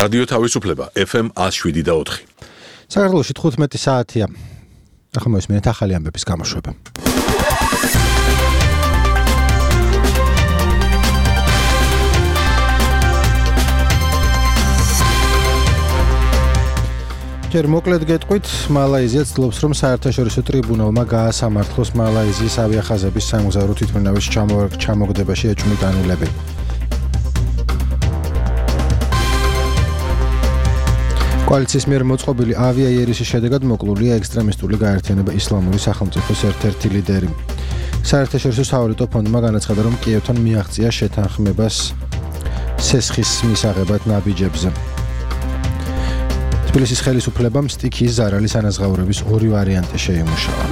რადიო თავისუფლება FM 107.4. საქართველოში 15 საათია. ახლა მოისმინეთ ახალი ამბების გამოშვება. ჯერ მოკლედ გეტყვით, მალაიზია ცდილობს, რომ საერთაშორისო ტრიბუნალმა გაასამართლოს მალაიზიის ავიახაზების სამგზავრო თვითმფრინავის ჩამოგდებაში ეჭვმიტანილები. კოალიციის მიერ მოწყობილი ავიაიერიშის შედეგად მოკლულია ექსტრემისტული გაერთიანება ისლამური სახელმწიფოს ერთ-ერთი ლიდერი. საერთაშორისო სავალუტო ფონდმა განაცხადა, რომ კიევთან მიაღწია შეთანხმებას სესხის მისაღებად ნაბიჯებზე. თბილისის ხელისუფლებამ სტიქიის ზარალის ანაზღაურების ორი ვარიანტი შეიმუშავა.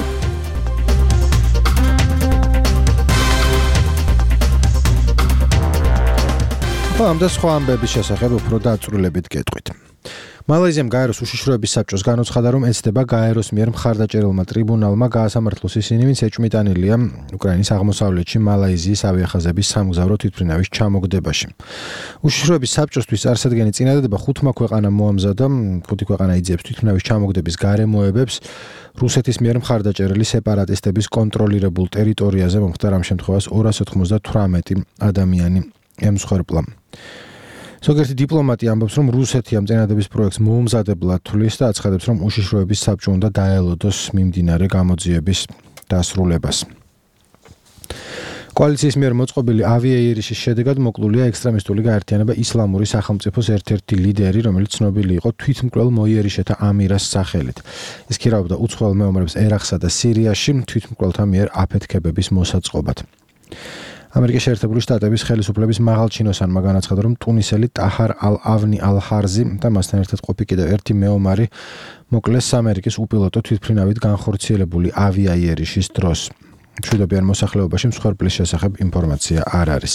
ამ და სხვა ამბების შესახებ უფრო დაწვრილებით გეტყვით. მალაიზიამ გაეროს უშიშროების საბჭოს განუცხადა, რომ ეცდება გაეროს მიერ მხარდაჭერილმა ტრიბუნალმა გაასამართლოს ისინი, ვინც ეჭვმიტანილია უკრაინის აღმოსავლეთში მალაიზიის ავიახაზების სამგზავრო თვითმფრინავის ჩამოგდებაში. უშიშროების საბჭოსთვის წარსადგენი წინადადება 5 ქვეყანამ მოამზადა, 5 ქვეყანა იძიებს თვითმფრინავის ჩამოგდების გარემოებებს რუსეთის მიერ მხარდაჭერილი სეპარატისტების კონტროლირებულ ტერიტორიაზე მომხდარ ამ შემთხვევას 298 ადამიანი ემსხვერპლა. ზოგიერთი დიპლომატი ამბობს, რომ რუსეთი ამ წინადადების პროექტს მოუმზადებლად თვლის და აცხადებს, რომ უშიშროების საბჭო უნდა დაელოდოს მიმდინარე გამოძიების დასრულებას. კოალიციის მიერ მოწყობილი ავიაიერიშის შედეგად მოკლულია ექსტრემისტული გაერთიანება ისლამური სახელმწიფოს ერთ-ერთი ლიდერი, რომელიც ცნობილი იყო თვითმკვლელ მოიერიშეთა ამირას სახელით. ის ქირავდა უცხოელ მეომრებს ერაყსა და სირიაში თვითმკვლელთა მიერ აფეთქებების მოსაწყობად. ამერიკის შეერთებული შტატების ხელისუფლების მაღალჩინოსანმა განაცხადა, რომ ტუნისელი ტაჰარ ალ-ავნი ალ-ჰარზი და მასთან ერთად ყოფი კიდევ ერთი მეომარი მოკლეს ამერიკის უპილოტო თვითმფრინავით განხორციელებული ავიაიერიშის დროს. მშვიდობიან მოსახლეობაში მსხვერპლის შესახებ ინფორმაცია არ არის.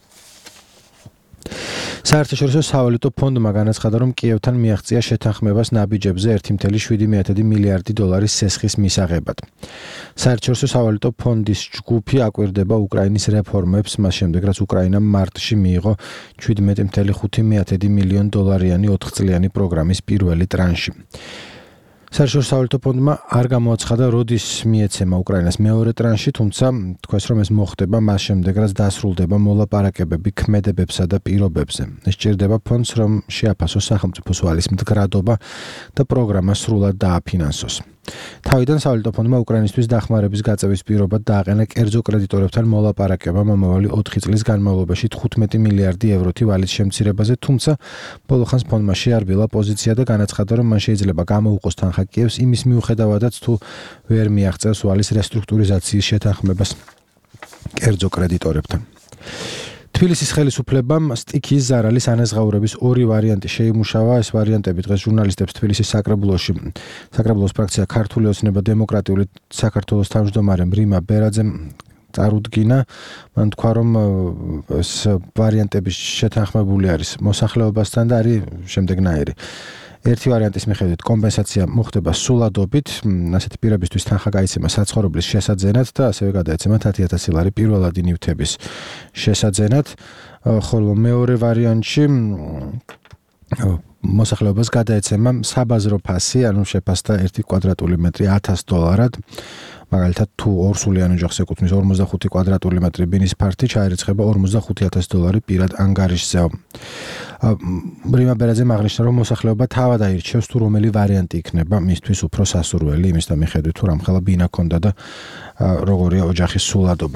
საერთაშორისო სავალუტო ფონდმა განაცხადა, რომ კიევთან მიაღწია შეთანხმებას ნაბიჯებზე 1.7 მილიარდი დოლარის სესხის მისაღებად. საერთაშორისო სავალუტო ფონდის ჯგუფი აკვირდება უკრაინის რეფორმებს, მას შემდეგ რაც უკრაინამ მარტში მიიღო 17.5 მილიონ დოლარიანი 4 წლიანი პროგრამის პირველი ტრანში. საერთაშორისო სავალუტო ფონდმა არ გამოაცხადა, როდის მიეცემა უკრაინას მეორე ტრანში, თუმცა თქვეს, რომ ეს მოხდება მას შემდეგ, რაც დასრულდება მოლაპარაკებები ქმედებებსა და პირობებზე. ეს ჭირდება ფონდს, რომ შეაფასოს სახელმწიფოს ვალის მდგრადობა და პროგრამა სრულად დააფინანსოს. თავიდან სავალუტო ფონდმა უკრაინისთვის დახმარების გაწევის პირობად დააყენა კერძო კრედიტორებთან მოლაპარაკება მომავალი 4 წლის განმავლობაში 15 მილიარდი ევროთი ვალის შემცირებაზე, თუმცა ბოლო ხანს ფონდმა შეარბილა პოზიცია და განაცხადა, რომ მან შეიძლება გამოუყოს თანხა კიევს იმის მიუხედავადაც თუ ვერ მიაღწევს ვალის რესტრუქტურიზაციის შეთანხმებას კერძო კრედიტორებთან. თბილისის ხელისუფლებამ სტიქიის ზარალის ანაზღაურების ორი ვარიანტი შეიმუშავა. ეს ვარიანტები დღეს ჟურნალისტებს თბილისის საკრებულოს ფრაქცია ქართული ოცნება დემოკრატიული საქართველოს თავმჯდომარემ რიმა ბერაძემ წარუდგინა. მან თქვა, რომ ეს ვარიანტები შეთანხმებული არის მოსახლეობასთან და არის შემდეგნაირი. ერთი ვარიანტის მიხედვით კომპენსაცია მოხდება სულადობით, ასეთი პირებისთვის თანხა გაიცემა საცხოვრებლის შესაძენად და ასევე გადაეცემა 10,000 ლარი პირველადი ნივთების შესაძენად, ხოლო მეორე ვარიანტში მოსახლეობას გადაეცემა საბაზრო ფასი, ანუ შეფასდა 1 კვადრატული მეტრი $100. მაგალითად, თუ ორსულიან ოჯახს ეკუთვნის 45 კვადრატული მეტრი ბინის ფართი, ჩაირიცხება $45,000 პირად ანგარიშზეო. რიმა ბერაძემ აღნიშნა, რომ მოსახლეობა თავად აირჩევს, თუ რომელი ვარიანტი იქნება მისთვის უფრო სასურველი, იმის და მიხედვით, თუ რამხელა ბინა ჰქონდა და როგორია ოჯახის სულადობა.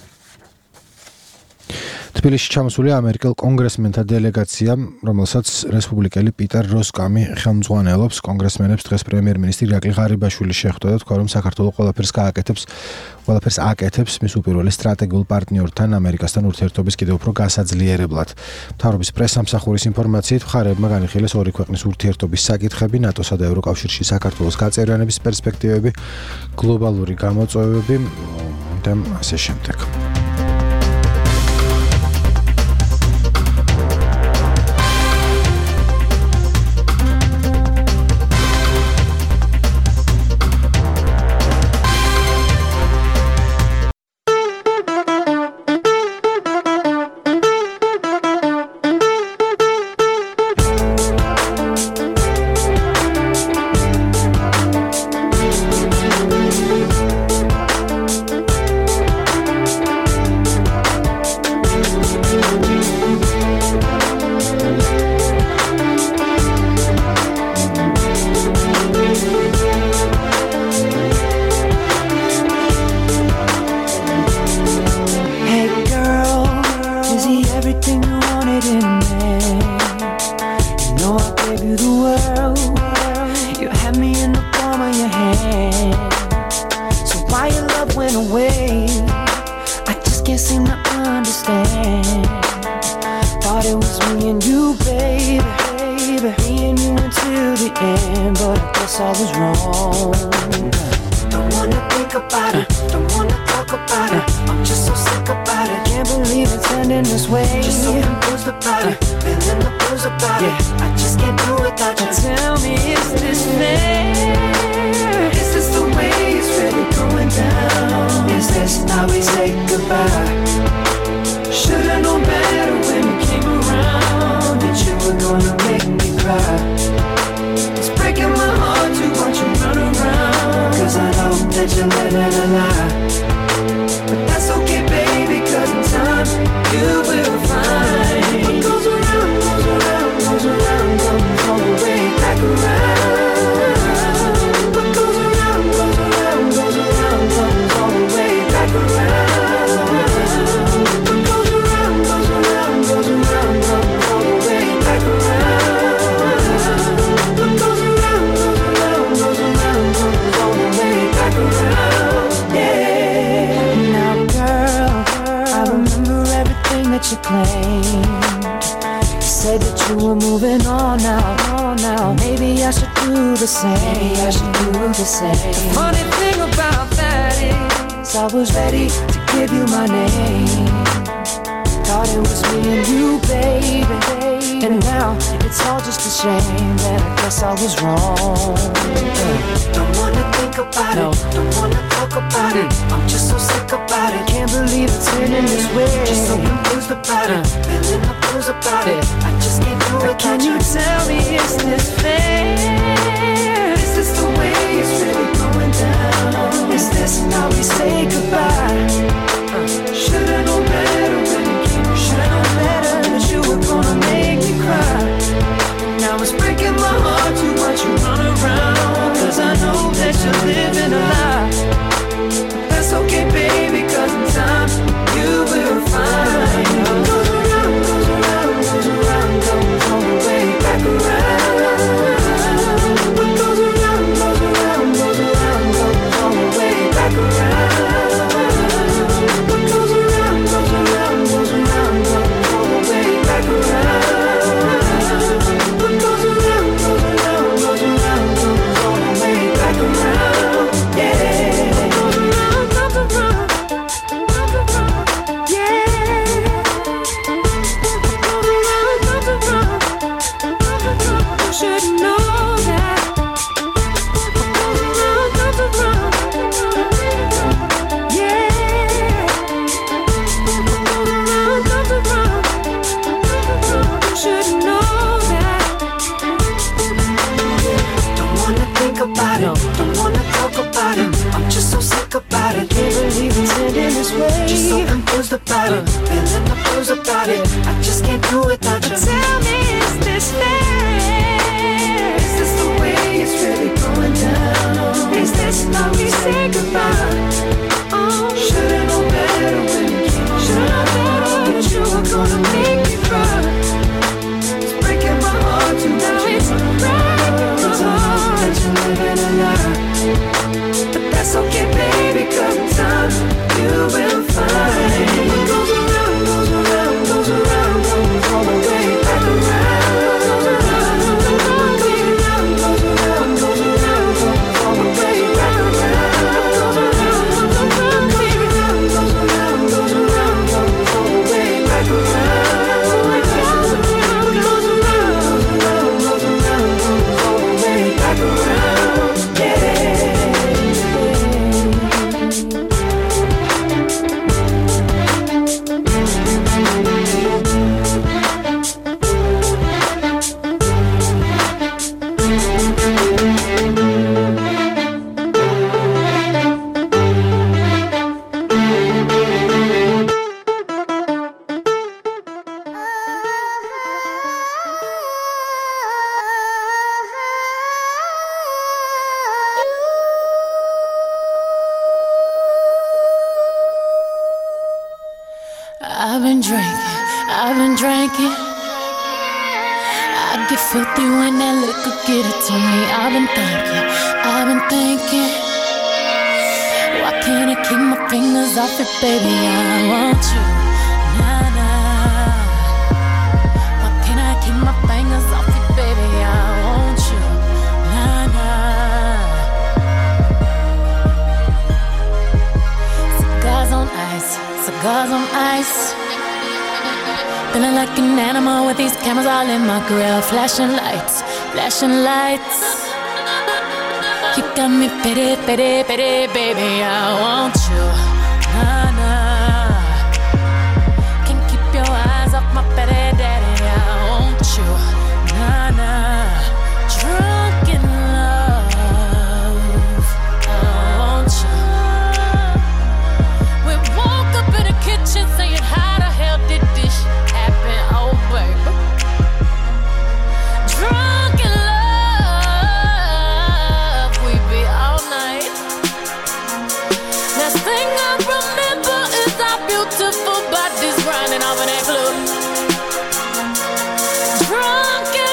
თბილისში ჩამოსულია ამერიკელ კონგრესმენთა დელეგაცია, რომელსაც რესპუბლიკელი პიტერ როსკამი ხელმძღვანელობს. კონგრესმენებს დღეს პრემიერ-მინისტრი ირაკლი ღარიბაშვილი შეხვდა და თქვა, რომ საქართველოს ყველაფერს აკეთებს მის უპირველეს სტრატეგიულ პარტნიორთან ამერიკასთან ურთიერთობის კიდევ უფრო გასაძლიერებლად. მთავრობის პრესსამსახურის ინფორმაციით, მხარეებმა განიხილეს ორი ქვეყნის ურთიერთობის საკითხები, ნატოსა და ევროკავშირში საქართველოს გაწევრიანების პერსპექტივები, გლობალური გამოწვევები და ასე შემდეგ. I just can't seem to understand. Thought it was me and you, baby. Me and you until the end, but I guess I was wrong. Don't wanna think about it, don't wanna talk about it. I'm just so sick about it, can't believe it's ending this way. Just so confused about it, feeling the blues about it. I just can't do it without you. Tell me, is this fair? Is this the way it's really going down? Is this how we say goodbye? Should've known better when you came around, that you were gonna make me cry. It's breaking my heart to watch you run around, cause I know that you're living a lie. But that's okay, baby, cause in time you will find. What goes around, goes around, goes around, comes all the way back around. What goes around, goes around, goes around, comes all the way back around. That you claimed. You said that you were moving on now. Maybe I should do the same. The funny thing about that is I was ready to give you my name. Thought it was me and you, baby. And now it's all just a shame that I guess I was wrong. Don't wanna think about it, don't wanna talk about it. I'm just so sick about it, can't believe it's ending this way. Just so confused about it, feeling the blues about it. I just can't do it. Can you tell me, is this fair? Is this the way it's really going down? Is this how we say goodbye? Should've known better when you came. Should've known better that you were gonna make me cry. Now it's breaking my heart to watch you run around, cause I know that you're living a lie. But that's okay, baby, cause in time you will find. What goes around, goes around, goes around, comes all the way back around. What goes around, goes around, goes around, comes all the way back around. What goes around, goes around, goes around, comes all the way back around. What goes around, goes around, goes around, comes all the way back around. Yeah. What goes around, comes around, yeah. What goes around, comes around. You should know that. What goes around, comes around, yeah. What goes around, comes around. You should know that. Don't wanna think about it, don't wanna talk about it. I'm just so sick about it, can't believe it's ending this way. Just so confused about it, feeling the blues about it. I just can't do it without you. Tell me, is this fair? Is this the way it's really going down? Is this how we say goodbye? Oh, should've known better when you came. Should've known that you were gonna make me cry. It's breaking my heart to now it's breaking my heart that you're living a lie. But that's okay, baby, cause in time you will find. What goes around, goes around, goes around, comes all the way back around. What goes around, goes around, goes around, comes all the way back around. What goes around, goes around, goes around, comes all the way back around. What goes around, goes around, goes around, comes all the way back around. Yeah. I've been drinking. I get filthy when that liquor get it to me. I've been thinking. Why can't I keep my fingers off it, baby? I want you. Nah, nah. Why can't I keep my fingers off it, baby? I want you. Nah, nah. Cigars on ice, cigars on ice. Feeling like an animal with these cameras all in my grill. Flashing lights, flashing lights. You got me pity, pity, pity, baby, I want you. Nah, nah. Can't keep your eyes off my pity, daddy, I want you. Nah, nah. Drunk in love, I want you. We woke up in the kitchen saying, how the hell did this happen? Oh, baby. Drunk in love, we be all night. Last thing I remember is our beautiful bodies grinding off in that club. Drunk in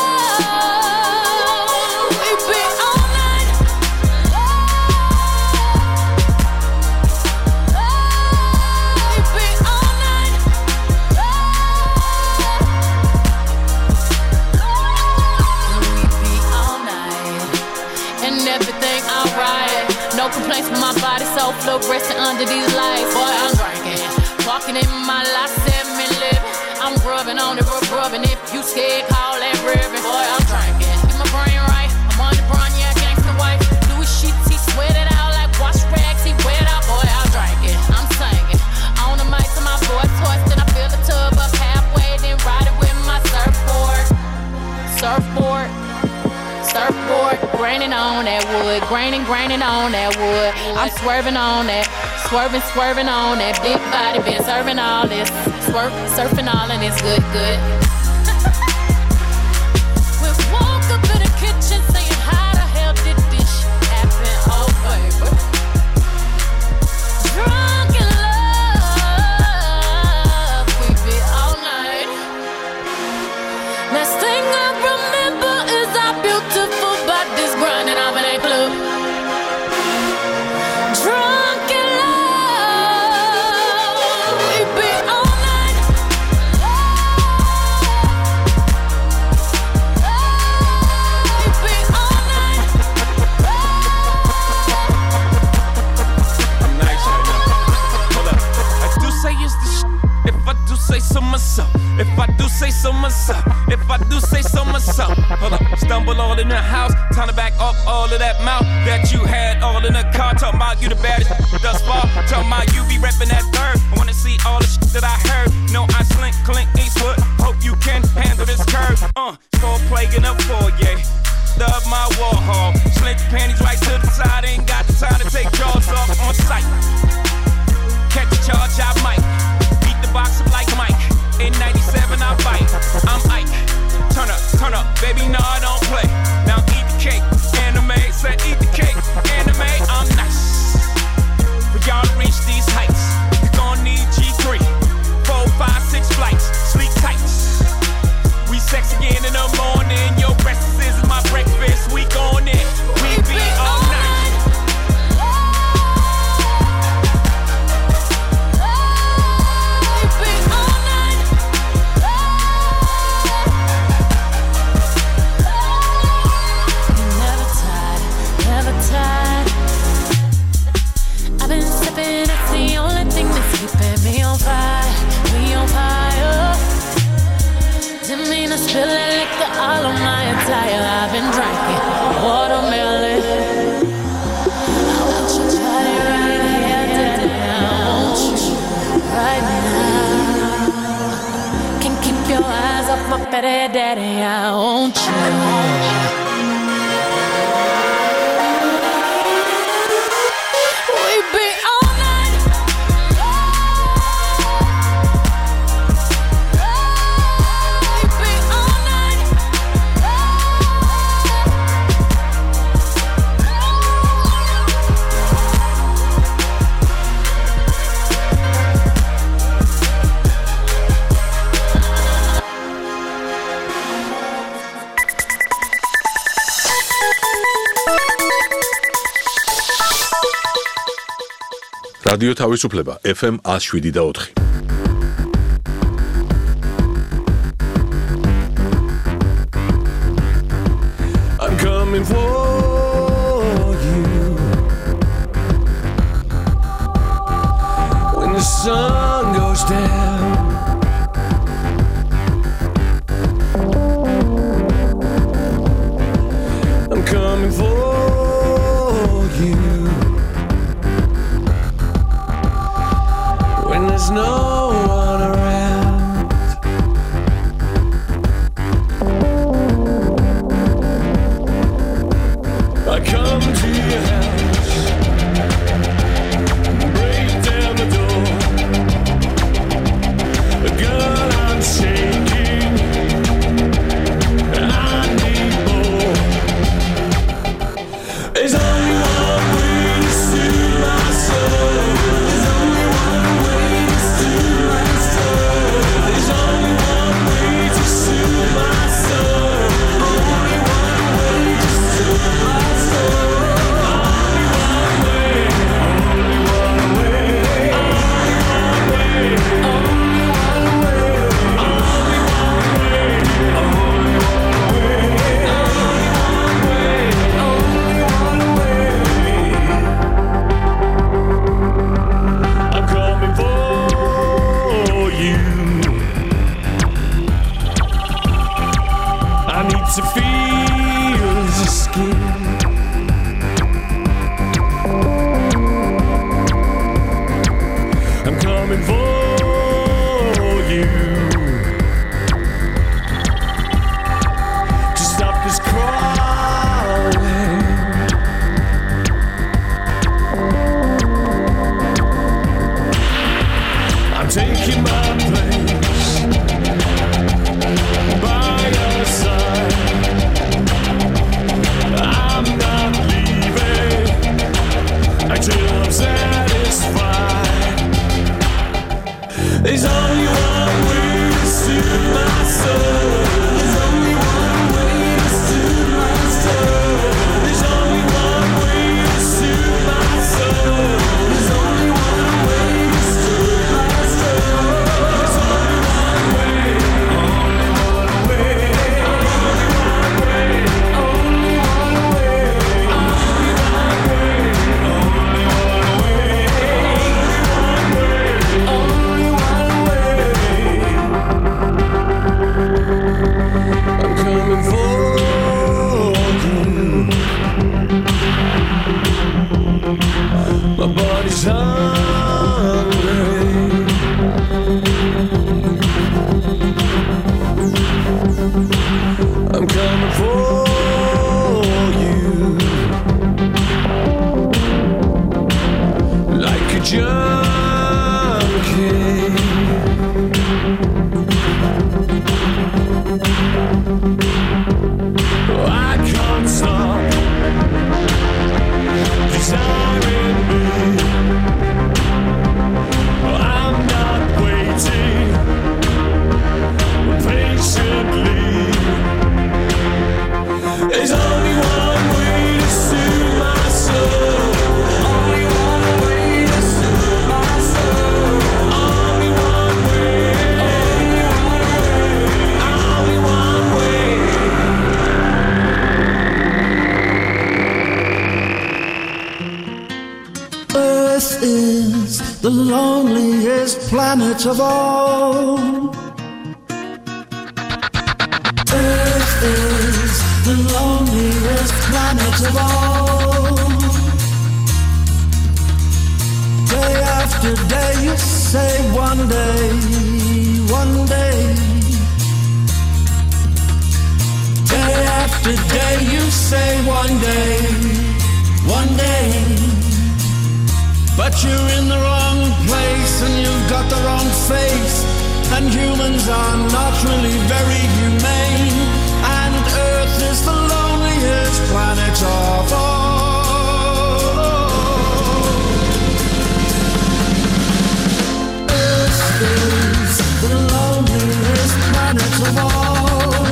love, we be all night. We be all night. We be all night. And everything alright. No complaints with my body, so flow resting under these lights. Boy, I'm drinking, walking in my life, 7-Eleven. I'm grubbing on it, rubbing. If you scared, call that ribbon. Boy, I'm drinking, get my brain right. I'm on the brain, yeah, gangsta wife. Louis sheets, he sweat it out like wash rags. He wet out, boy, I'm drinking, I'm singing. On the mic to my boy toys, then I fill the tub up halfway, then ride it with my surfboard. Surfboard, graining on that wood, graining on that wood. I'm swerving on that, swerving on that big body, been serving all this, surfing all and it's good. We woke up in the kitchen saying, how the hell did this shit happen? Oh, baby. Drunk in love, we be all night. Last thing I remember is our beautiful bodies grinding off in that club. Drunk in love, we be all night. We be all night. I'm nice right now. Hold up. I do say it's the if I do say so myself. If I do say so myself. If I do say so myself. Hold up. Stumble all in the house. Time to back up all of that mouth that you had all in the car. Talking about you the baddest thus far. Talking about you be reppin' that third. I wanna see all the shit that I heard. No, I slink, Clint Eastwood. Hope you can handle this curve. Score plague in the foyer. Love my Warhol. Slink your panties right to the side. Ain't got the time to take jaws off on sight. Catch a charge, I might. Beat the box up like Mike. In 97, I bite. I'm Ike. Turn up, baby, no, I don't play. Now eat the cake, anime. Said eat the cake, anime. I'm nice. For y'all to reach these heights, you gon' need G3. 4, 5, 6 flights, sleep tight. We sex again in the morning. Your breakfast is my breakfast. We gon' in. We be all night. I've been sipping, it's the only thing that's keeping me on fire. We on fire. Didn't mean to spill that liquor all on my attire. I've been drinking watermelon. I want you to try it right here today. I want you right now. Can't keep your eyes off my petty daddy. I want you. რადიო თავისუფლება FM 107.4. I'm coming for you when the sun goes down. I'm coming for you when there's no one around. I come to your house, break down the door. Girl, I'm shaking, I need more. There's only one way to soothe my soul. There's only one way to soothe my soul. There's only one way to soothe my soul. Only one way to soothe my soul. Only one way. Only one way. Only one way. Only one way. Only one way. Only one way. Only one way. I'm coming for you. I need to feel your skin. I'm coming for you to stop this crawling. I'm taking my place by your side. I'm not leaving until I'm satisfied. There's only one way to soothe my soul. There's only one way to soothe my soul. There's only one way to soothe my soul. There's only one way to soothe my soul. There's only one way. Only one way. Only one way. Only one way. Only one way. Only one way. Only one way. I'm coming for you. My body's hungry. I'm coming for you like a junkie. I can't stop desiring me. I'm not waiting patiently. There's only one way to soothe my soul. Only one way to soothe my soul. Only one way. Only one way. Only one way. Earth is the loneliest planet of all. Earth is the loneliest planet of all. Day after day you say one day, one day. Day after day you say one day, one day. But you're in the wrong place and you've got the wrong face. And humans are not really very humane. And Earth is the loneliest planet of all. Earth is the loneliest planet of all.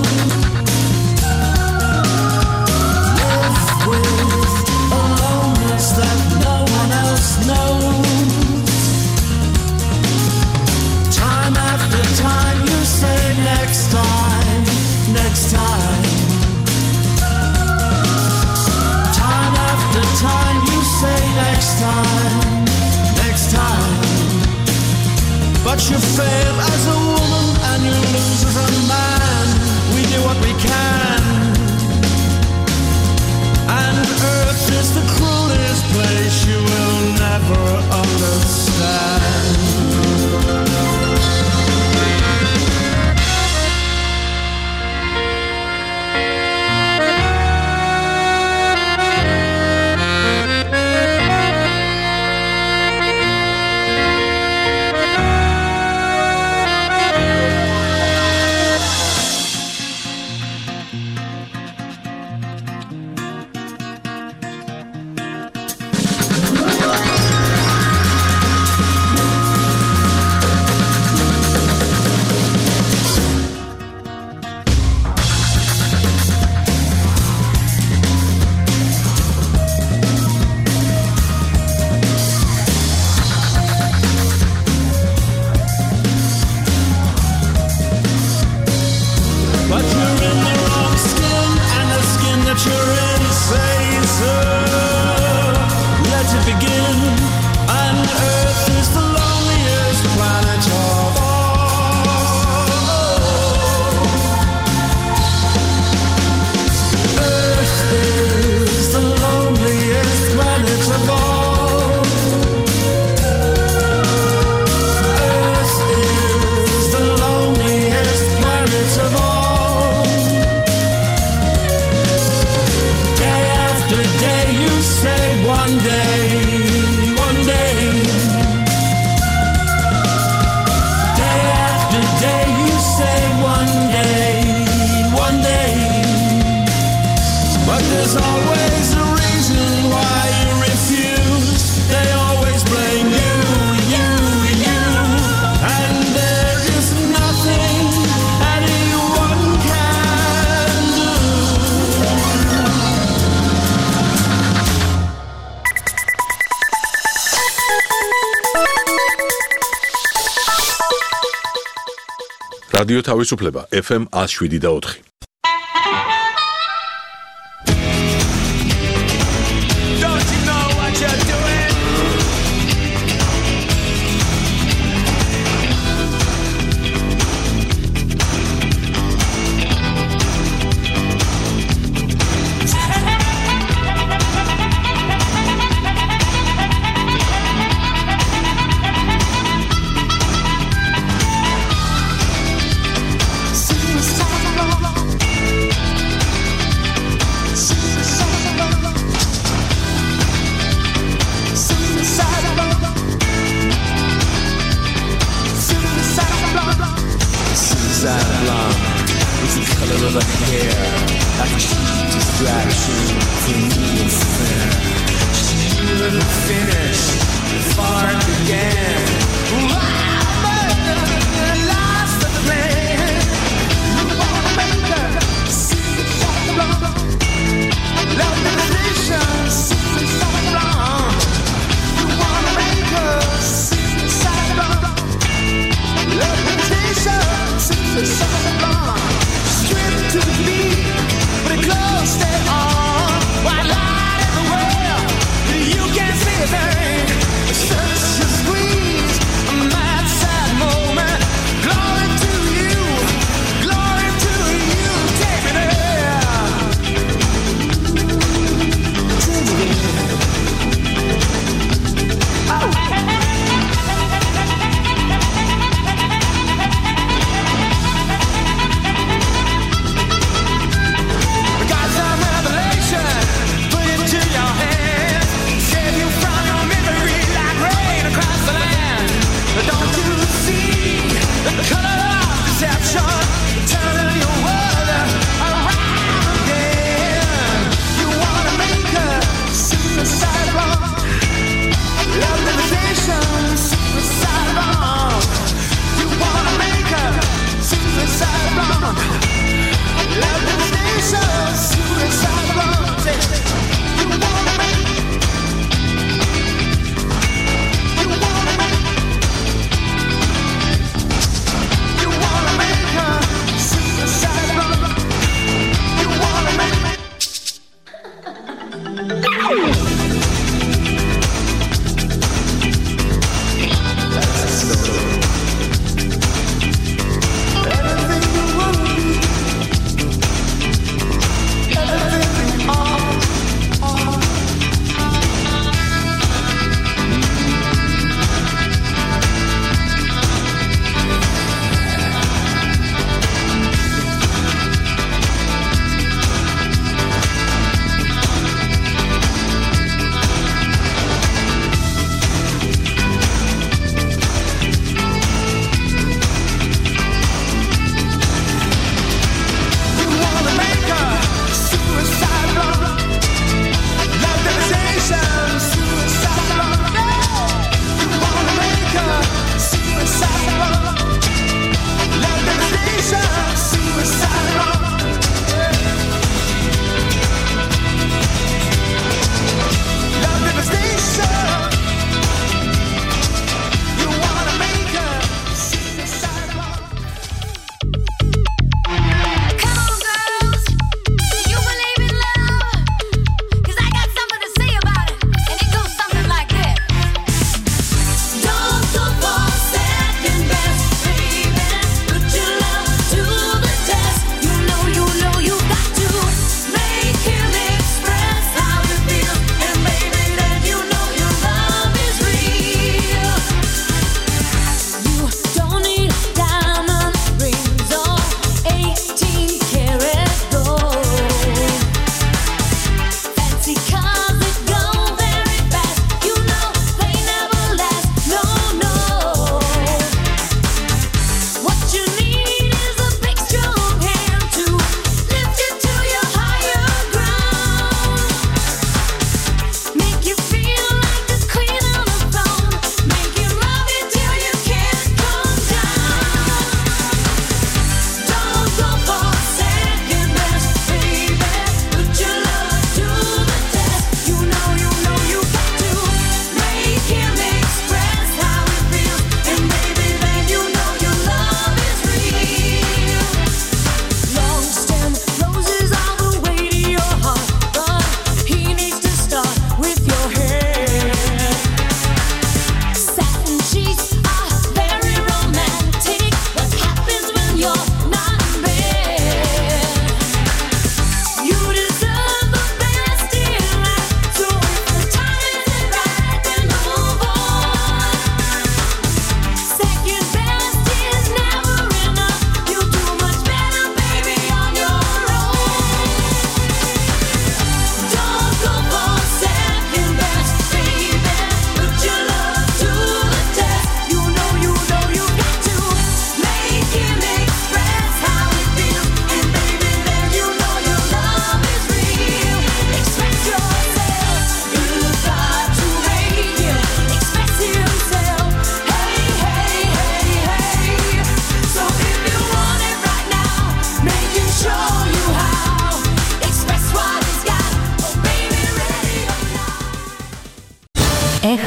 Live with a loneliness that no one else knows. But you fail as a woman and you lose as a man. We do what we can. And Earth is the cruelest place you will never understand. რადიო თავისუფლება FM 107.4. You can't see a thing. Such a squeeze.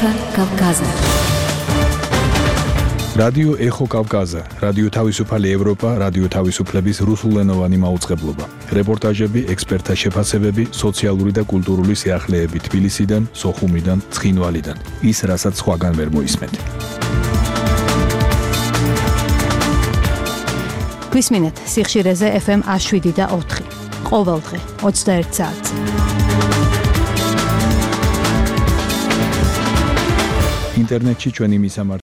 Эхо Кавказа. რადიო ეხო კავკაზა, რადიო თავისუფალი ევროპა, რადიო თავისუფლების რუსულენოვანი მაუწყებლობა. რეპორტაჟები, ექსპერტთა შეფასებები, სოციალური და კულტურული სიახლეები თბილისიდან, სოხუმიდან, ცხინვალიდან. ის, რასაც სხვაგან ვერ მოისმენთ. გვისმინეთ სიხშირეზე FM 107.4. ყოველდღე 21 საათზე. ინტერნეტში ჩვენი მისამართი